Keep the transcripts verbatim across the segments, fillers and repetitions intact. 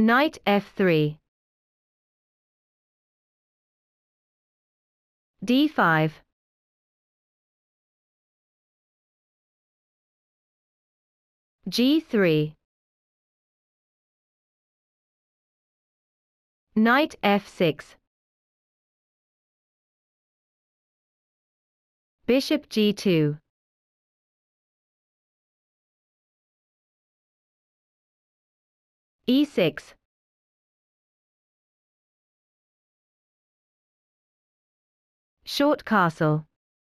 Knight f three. d five. g three. Knight f six. Bishop g two. e six. Short castle.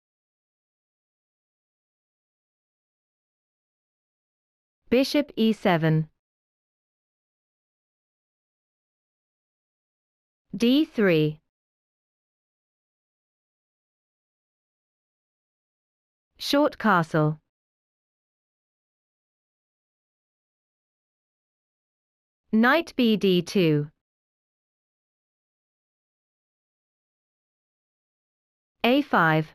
Bishop e seven. d three. Short castle. Knight b d two. a five.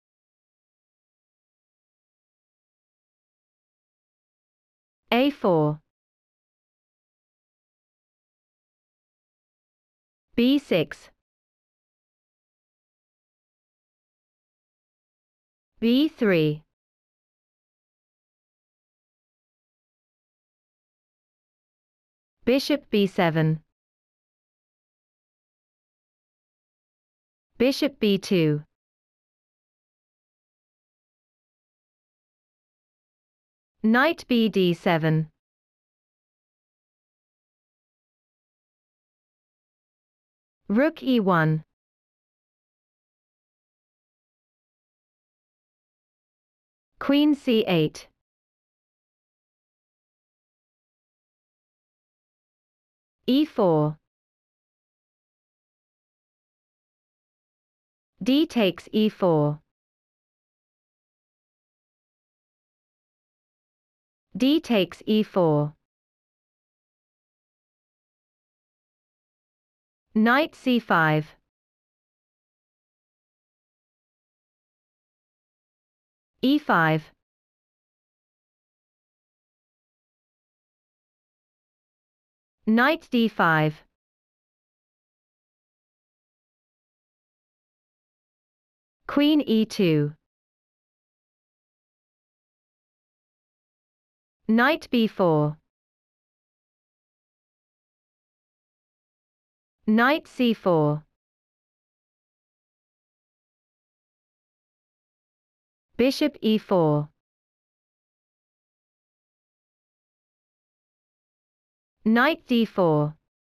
a four. b six. b three. Bishop b seven. Bishop b two. Knight b d seven. Rook e one. Queen c eight. e four. d takes e four. d takes e four. Knight c five. e five. Knight d five. Queen e two. Knight b four. Knight c four. Bishop e four. Knight d four.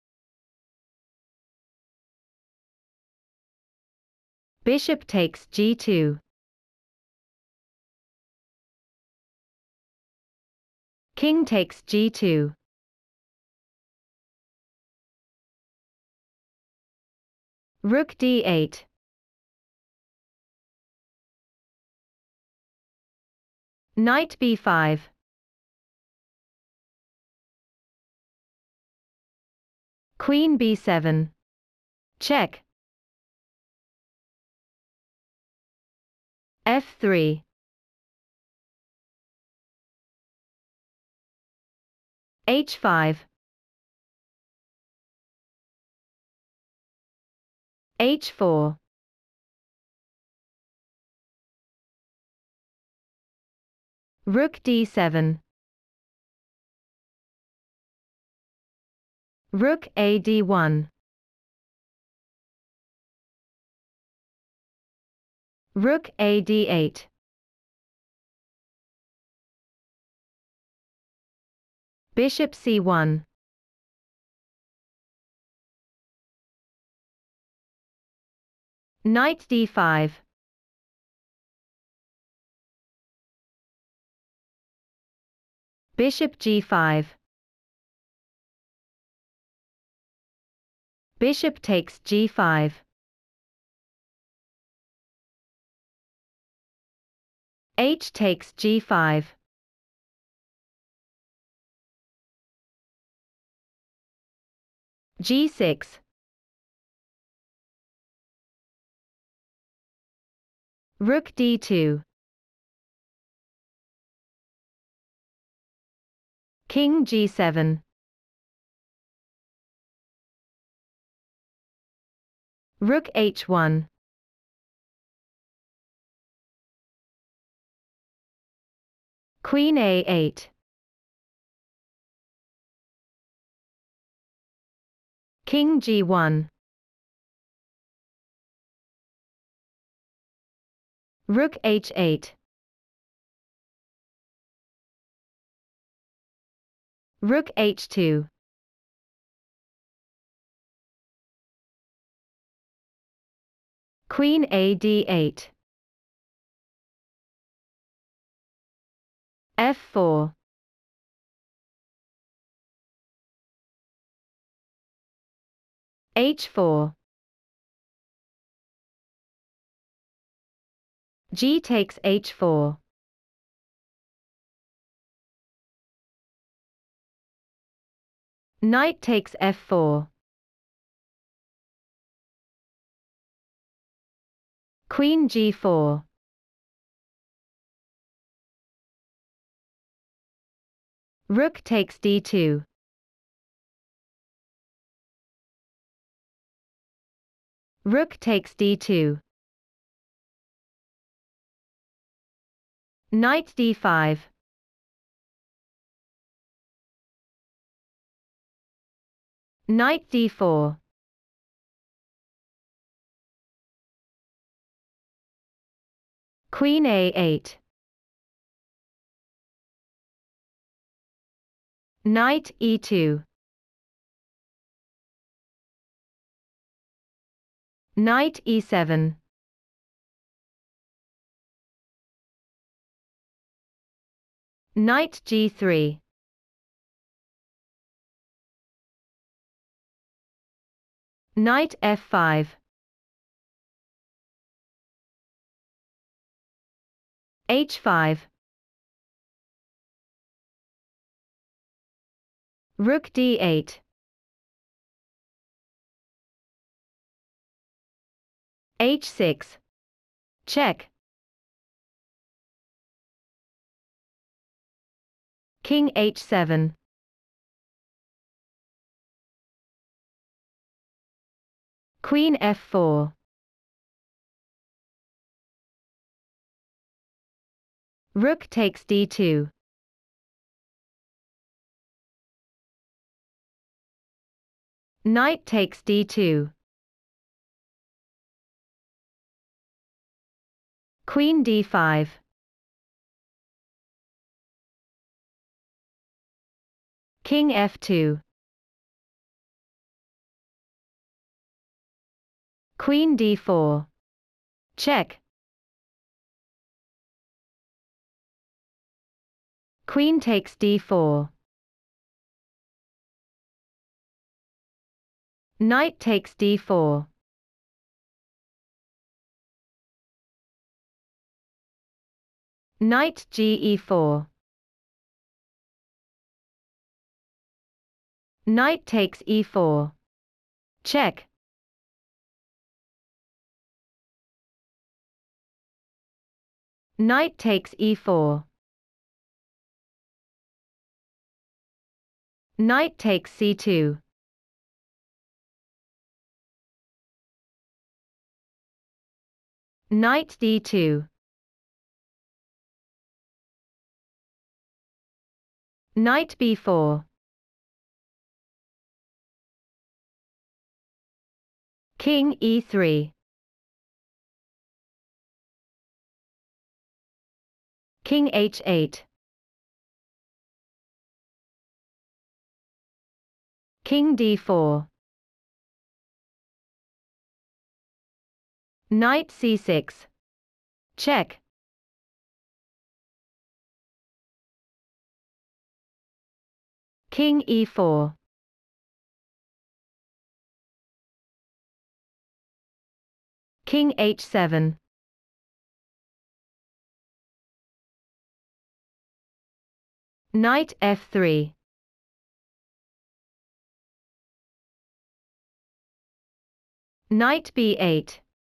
Bishop takes g two. King takes g two. Rook d eight. Knight b five. Queen b seven. Check. f three. h five. h four. Rook d seven. Rook a d one. Rook a d eight. Bishop c one. Knight d five. Bishop g five. Bishop takes g five. H takes g five. g six. Rook d two. King g seven. Rook h one. Queen a eight. King g one. Rook h eight. Rook h two. Queen a d eight. f four. h four. G takes h four. Knight takes f four. Queen g four. Rook takes d two. Rook takes d two. Knight d five. Knight d four. Queen a eight. Knight e two. Knight e seven. Knight g three. Knight f five. h five. Rook d eight. h six. Check. King h seven. Queen f four. Rook takes d two. Knight takes d two. Queen d five. King f two. Queen d four. Check. Queen takes d four. Knight takes d four. Knight g e four. Knight takes e four. Check. Knight takes e four. Knight takes c two. Knight d two. Knight b four. King e three. King h eight. King d four. Knight c six. Check. King e four. King h seven. Knight f three. Knight b eight.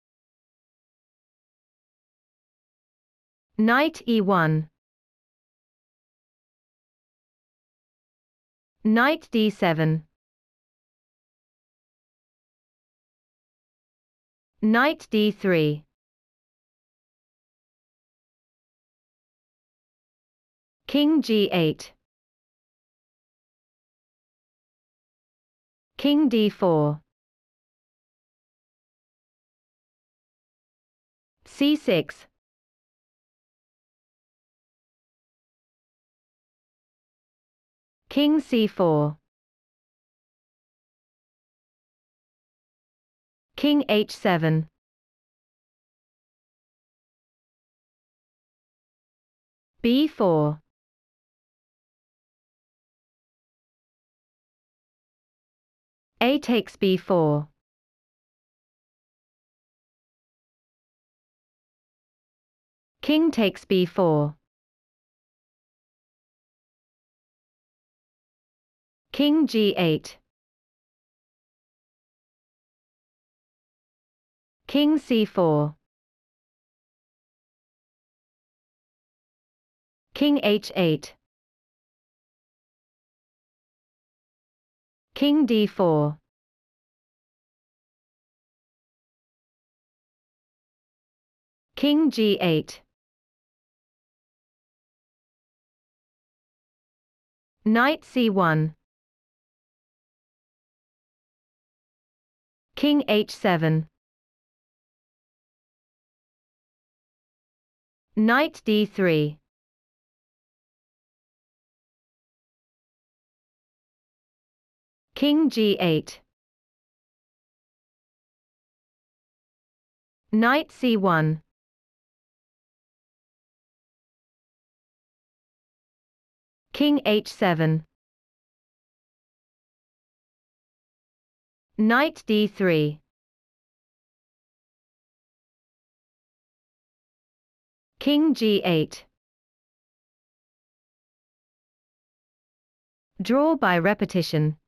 Knight e one. Knight d seven. Knight d three. King g eight. King d four. c six. King c four. King h seven. b four. A takes b four. King takes b four. King g eight. King c four. King h eight. King d four. King g eight. Knight c one. King h seven. Knight d three. King g eight. Knight c one. King h seven. Knight d three. King g eight. Draw by repetition.